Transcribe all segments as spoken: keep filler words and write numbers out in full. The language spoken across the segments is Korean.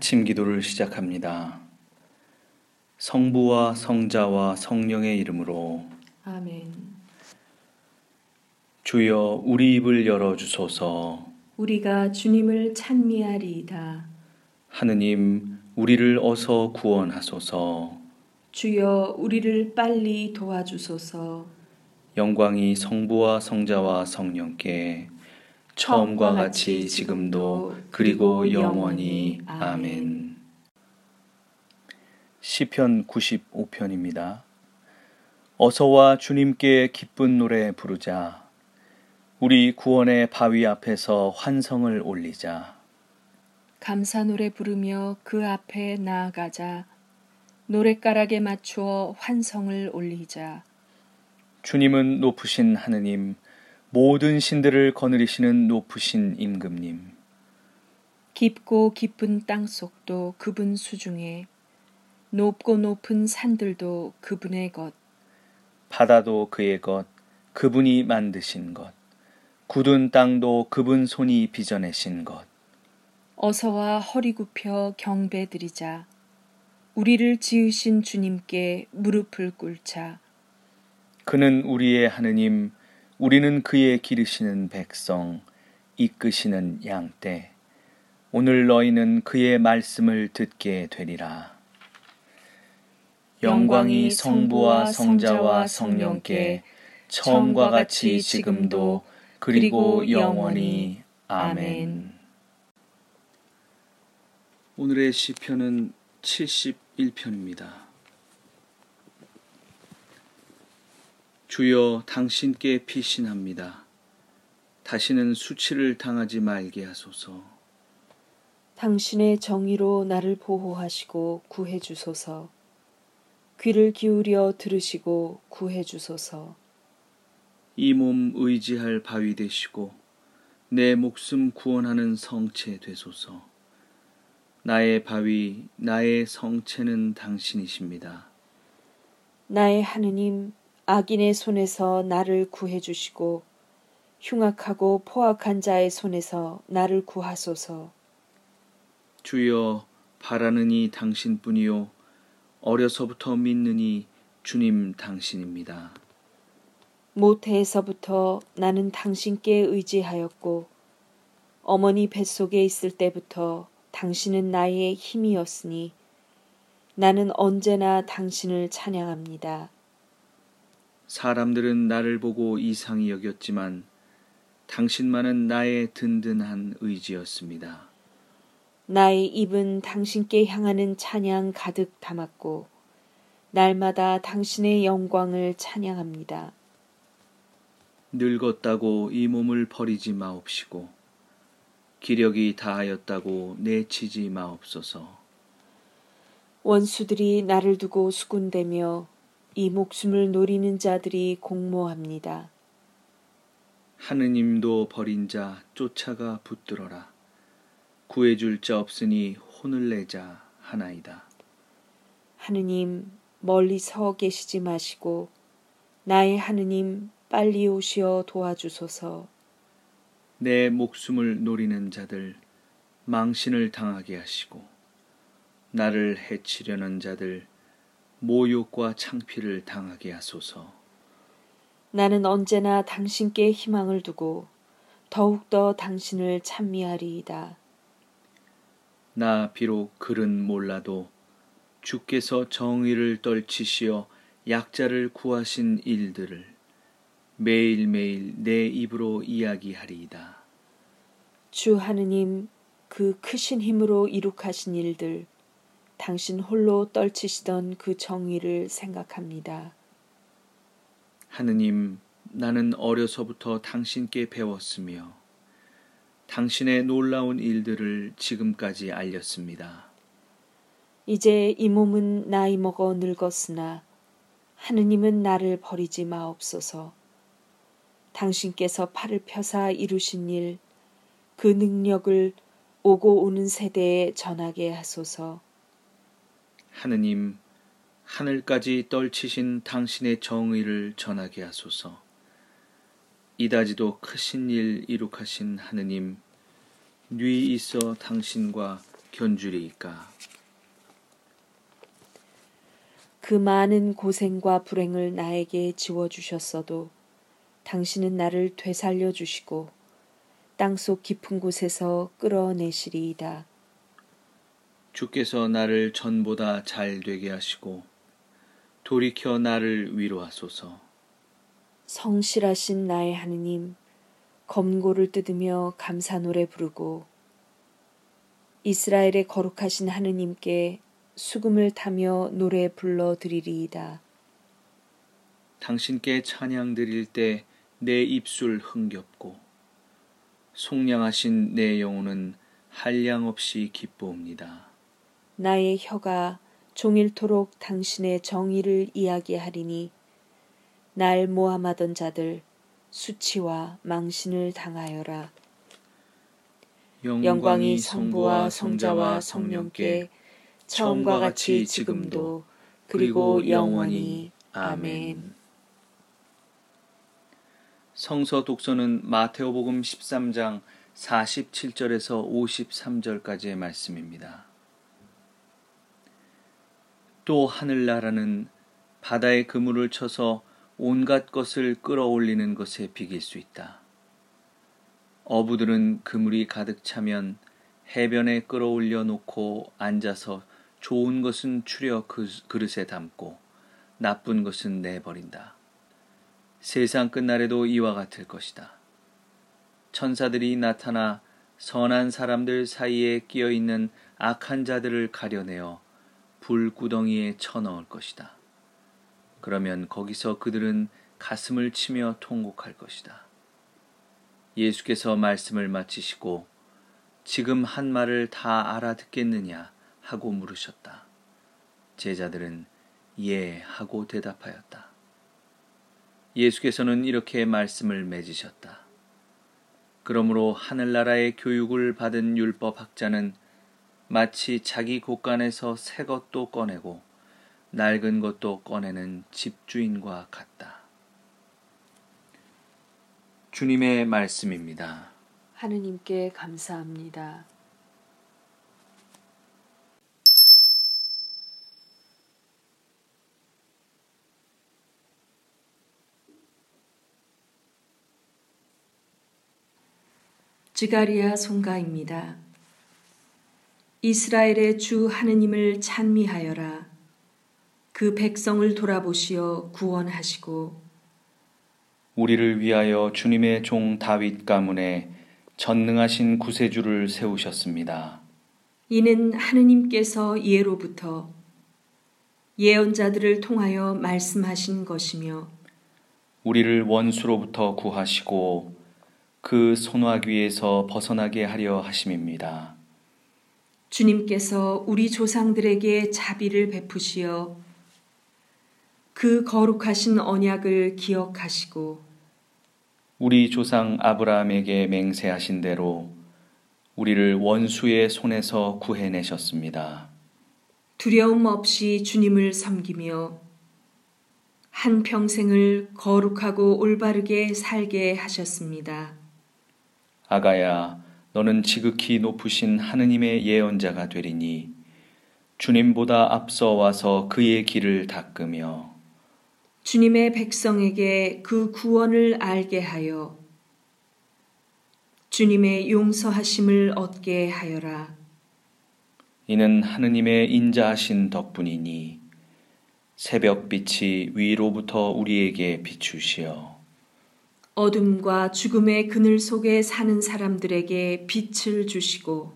아침 기도를 시작합니다. 성부와 성자와 성령의 이름으로 아멘. 주여 우리 입을 열어주소서. 우리가 주님을 찬미하리이다. 하느님 우리를 어서 구원하소서. 주여 우리를 빨리 도와주소서. 영광이 성부와 성자와 성령께 처음과 같이 지금도 그리고 영원히 아멘. 시편 구십오 편입니다. 어서와 주님께 기쁜 노래 부르자. 우리 구원의 바위 앞에서 환성을 올리자. 감사 노래 부르며 그 앞에 나아가자. 노랫가락에 맞추어 환성을 올리자. 주님은 높으신 하느님, 모든 신들을 거느리시는 높으신 임금님. 깊고 깊은 땅속도 그분 수중에, 높고 높은 산들도 그분의 것. 바다도 그의 것, 그분이 만드신 것. 굳은 땅도 그분 손이 빚어내신 것. 어서와 허리 굽혀 경배드리자. 우리를 지으신 주님께 무릎을 꿇자. 그는 우리의 하느님, 우리는 그의 기르시는 백성, 이끄시는 양떼. 오늘 너희는 그의 말씀을 듣게 되리라. 영광이 성부와 성자와 성령께 처음과 같이 지금도 그리고 영원히 아멘. 오늘의 시편은 칠십일 편입니다. 주여 당신께 피신합니다. 다시는 수치를 당하지 말게 하소서. 당신의 정의로 나를 보호하시고 구해 주소서. 귀를 기울여 들으시고 구해 주소서. 이 몸 의지할 바위 되시고 내 목숨 구원하는 성체 되소서. 나의 바위, 나의 성체는 당신이십니다. 나의 하느님, 악인의 손에서 나를 구해 주시고 흉악하고 포악한 자의 손에서 나를 구하소서. 주여 바라느니 당신뿐이요 어려서부터 믿느니 주님 당신입니다. 모태에서부터 나는 당신께 의지하였고 어머니 뱃속에 있을 때부터 당신은 나의 힘이었으니 나는 언제나 당신을 찬양합니다. 사람들은 나를 보고 이상히 여겼지만 당신만은 나의 든든한 의지였습니다. 나의 입은 당신께 향하는 찬양 가득 담았고 날마다 당신의 영광을 찬양합니다. 늙었다고 이 몸을 버리지 마옵시고 기력이 다하였다고 내치지 마옵소서. 원수들이 나를 두고 수군대며 이 목숨을 노리는 자들이 공모합니다. 하느님도 버린 자 쫓아가 붙들어라. 구해줄 자 없으니 혼을 내자 하나이다. 하느님 멀리 서 계시지 마시고 나의 하느님 빨리 오시어 도와주소서. 내 목숨을 노리는 자들 망신을 당하게 하시고 나를 해치려는 자들 모욕과 창피를 당하게 하소서. 나는 언제나 당신께 희망을 두고 더욱더 당신을 찬미하리이다. 나 비록 글은 몰라도 주께서 정의를 떨치시어 약자를 구하신 일들을 매일매일 내 입으로 이야기하리이다. 주 하느님 그 크신 힘으로 이룩하신 일들 당신 홀로 떨치시던 그 정의를 생각합니다. 하느님, 나는 어려서부터 당신께 배웠으며 당신의 놀라운 일들을 지금까지 알렸습니다. 이제 이 몸은 나이 먹어 늙었으나 하느님은 나를 버리지 마옵소서. 당신께서 팔을 펴사 이루신 일, 그 능력을 오고 오는 세대에 전하게 하소서. 하느님, 하늘까지 떨치신 당신의 정의를 전하게 하소서. 이다지도 크신 일 이룩하신 하느님, 뉘 있어 당신과 견주리이까. 그 많은 고생과 불행을 나에게 지워주셨어도 당신은 나를 되살려 주시고 땅속 깊은 곳에서 끌어내시리이다. 주께서 나를 전보다 잘 되게 하시고 돌이켜 나를 위로하소서. 성실하신 나의 하느님, 검고를 뜯으며 감사 노래 부르고 이스라엘의 거룩하신 하느님께 수금을 타며 노래 불러드리리이다. 당신께 찬양 드릴 때 내 입술 흥겹고 속량하신 내 영혼은 한량없이 기뻐옵니다. 나의 혀가 종일토록 당신의 정의를 이야기하리니 날 모함하던 자들 수치와 망신을 당하여라. 영광이 성부와 성자와 성령께 처음과 같이 지금도 그리고 영원히. 아멘. 성서 독서는 마테오복음 십삼 장 사십칠 절에서 오십삼 절까지의 말씀입니다. 또 하늘나라는 바다의 그물을 쳐서 온갖 것을 끌어올리는 것에 비길 수 있다. 어부들은 그물이 가득 차면 해변에 끌어올려 놓고 앉아서 좋은 것은 추려 그릇에 담고 나쁜 것은 내버린다. 세상 끝날에도 이와 같을 것이다. 천사들이 나타나 선한 사람들 사이에 끼어있는 악한 자들을 가려내어 불구덩이에 쳐넣을 것이다. 그러면 거기서 그들은 가슴을 치며 통곡할 것이다. 예수께서 말씀을 마치시고 지금 한 말을 다 알아듣겠느냐 하고 물으셨다. 제자들은 예 하고 대답하였다. 예수께서는 이렇게 말씀을 맺으셨다. 그러므로 하늘나라의 교육을 받은 율법학자는 마치 자기 곳간에서 새 것도 꺼내고 낡은 것도 꺼내는 집주인과 같다. 주님의 말씀입니다. 하느님께 감사합니다. 지가리야 송가입니다. 이스라엘의 주 하느님을 찬미하여라. 그 백성을 돌아보시어 구원하시고 우리를 위하여 주님의 종 다윗 가문에 전능하신 구세주를 세우셨습니다. 이는 하느님께서 예로부터 예언자들을 통하여 말씀하신 것이며 우리를 원수로부터 구하시고 그 손아귀에서 벗어나게 하려 하심입니다. 주님께서 우리 조상들에게 자비를 베푸시어 그 거룩하신 언약을 기억하시고 우리 조상 아브라함에게 맹세하신 대로 우리를 원수의 손에서 구해내셨습니다. 두려움 없이 주님을 섬기며 한 평생을 거룩하고 올바르게 살게 하셨습니다. 아가야, 너는 지극히 높으신 하느님의 예언자가 되리니 주님보다 앞서 와서 그의 길을 닦으며 주님의 백성에게 그 구원을 알게 하여 주님의 용서하심을 얻게 하여라. 이는 하느님의 인자하신 덕분이니 새벽빛이 위로부터 우리에게 비추시어 어둠과 죽음의 그늘 속에 사는 사람들에게 빛을 주시고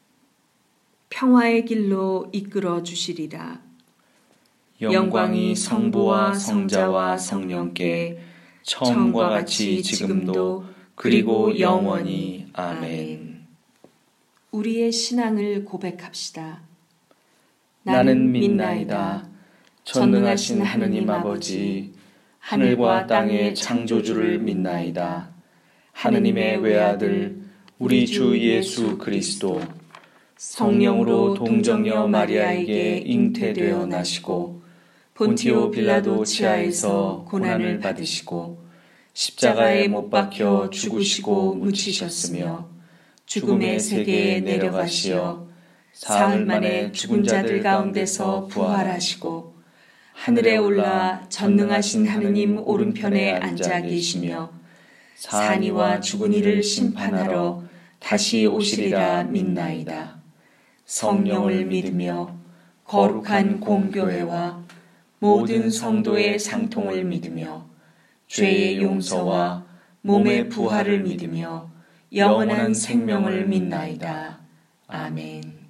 평화의 길로 이끌어 주시리라. 영광이 성부와 성자와 성령께 처음과 같이 지금도 그리고 영원히. 아멘. 우리의 신앙을 고백합시다. 나는 믿나이다. 전능하신 하느님 아버지, 하늘과 땅의 창조주를 믿나이다. 하느님의 외아들 우리 주 예수 그리스도 성령으로 동정녀 마리아에게 잉태되어 나시고 본티오 빌라도 치하에서 고난을 받으시고 십자가에 못 박혀 죽으시고 묻히셨으며 죽음의 세계에 내려가시어 사흘 만에 죽은 자들 가운데서 부활하시고 하늘에 올라 전능하신 하느님 오른편에 앉아 계시며 산 이와 죽은 이를 심판하러 다시 오시리라 믿나이다. 성령을 믿으며 거룩한 공교회와 모든 성도의 상통을 믿으며 죄의 용서와 몸의 부활을 믿으며 영원한 생명을 믿나이다. 아멘.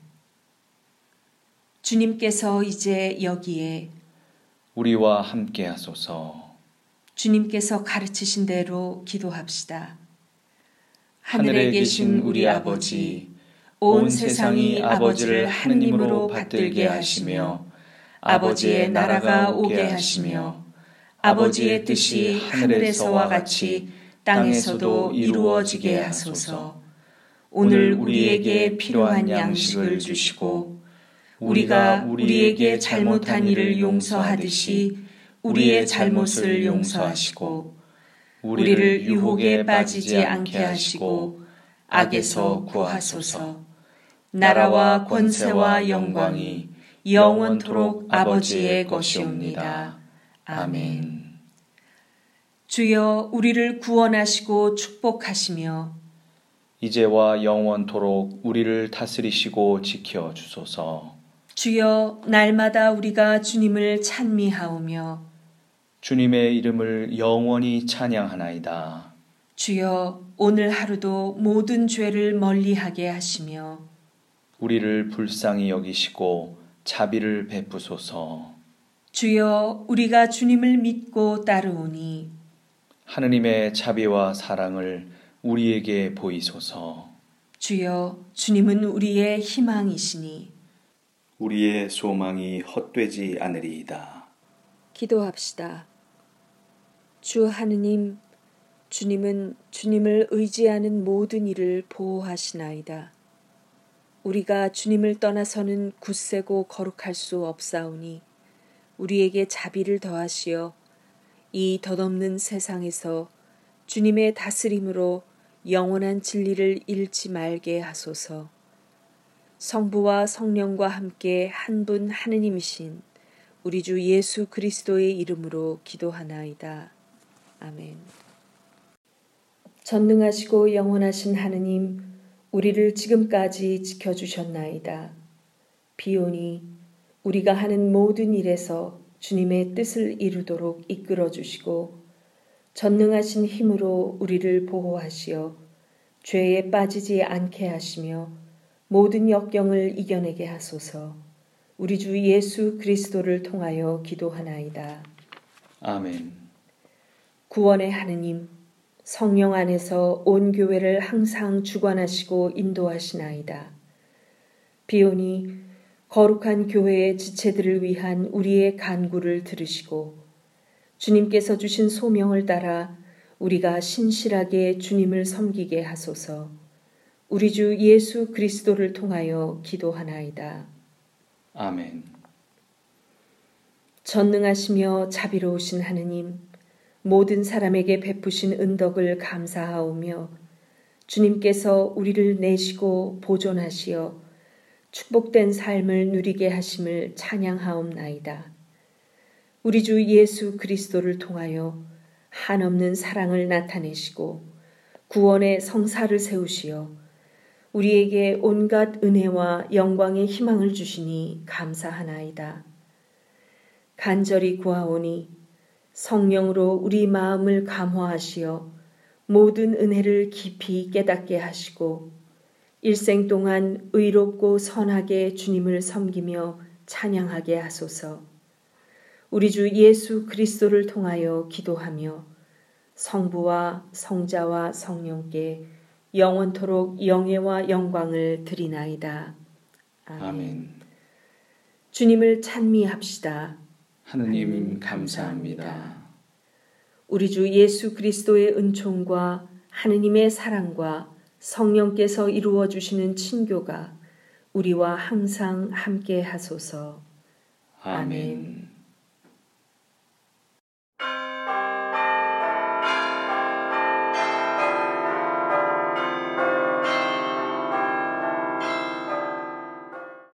주님께서 이제 여기에 우리와 함께 하소서. 주님께서 가르치신 대로 기도합시다. 하늘에 계신 우리 아버지, 온 세상이 아버지를 하느님으로 받들게 하시며 아버지의 나라가 오게 하시며 아버지의 뜻이 하늘에서와 같이 땅에서도 이루어지게 하소서. 오늘 우리에게 필요한 양식을 주시고 우리가 우리에게 잘못한 일을 용서하듯이 우리의 잘못을 용서하시고 우리를 유혹에 빠지지 않게 하시고 악에서 구하소서. 나라와 권세와 영광이 영원토록 아버지의 것이옵니다. 아멘. 주여 우리를 구원하시고 축복하시며 이제와 영원토록 우리를 다스리시고 지켜 주소서. 주여 날마다 우리가 주님을 찬미하오며 주님의 이름을 영원히 찬양하나이다. 주여 오늘 하루도 모든 죄를 멀리하게 하시며 우리를 불쌍히 여기시고 자비를 베푸소서. 주여 우리가 주님을 믿고 따르오니 하느님의 자비와 사랑을 우리에게 보이소서. 주여 주님은 우리의 희망이시니 우리의 소망이 헛되지 않으리이다. 기도합시다. 주 하느님, 주님은 주님을 의지하는 모든 일을 보호하시나이다. 우리가 주님을 떠나서는 굳세고 거룩할 수 없사오니 우리에게 자비를 더하시어 이 덧없는 세상에서 주님의 다스림으로 영원한 진리를 잃지 말게 하소서. 성부와 성령과 함께 한 분 하느님이신 우리 주 예수 그리스도의 이름으로 기도하나이다. 아멘. 전능하시고 영원하신 하느님, 우리를 지금까지 지켜주셨나이다. 비오니 우리가 하는 모든 일에서 주님의 뜻을 이루도록 이끌어주시고 전능하신 힘으로 우리를 보호하시어 죄에 빠지지 않게 하시며 모든 역경을 이겨내게 하소서. 우리 주 예수 그리스도를 통하여 기도하나이다. 아멘. 구원의 하느님, 성령 안에서 온 교회를 항상 주관하시고 인도하시나이다. 비오니 거룩한 교회의 지체들을 위한 우리의 간구를 들으시고 주님께서 주신 소명을 따라 우리가 신실하게 주님을 섬기게 하소서. 우리 주 예수 그리스도를 통하여 기도하나이다. 아멘. 전능하시며 자비로우신 하느님, 모든 사람에게 베푸신 은덕을 감사하오며 주님께서 우리를 내시고 보존하시어 축복된 삶을 누리게 하심을 찬양하옵나이다. 우리 주 예수 그리스도를 통하여 한없는 사랑을 나타내시고 구원의 성사를 세우시어 우리에게 온갖 은혜와 영광의 희망을 주시니 감사하나이다. 간절히 구하오니 성령으로 우리 마음을 감화하시어 모든 은혜를 깊이 깨닫게 하시고 일생 동안 의롭고 선하게 주님을 섬기며 찬양하게 하소서. 우리 주 예수 그리스도를 통하여 기도하며 성부와 성자와 성령께 영원토록 영예와 영광을 드리나이다. 아멘. 아멘. 주님을 찬미합시다. 하느님 감사합니다. 우리 주 예수 그리스도의 은총과 하느님의 사랑과 성령께서 이루어 주시는 친교가 우리와 항상 함께 하소서. 아멘.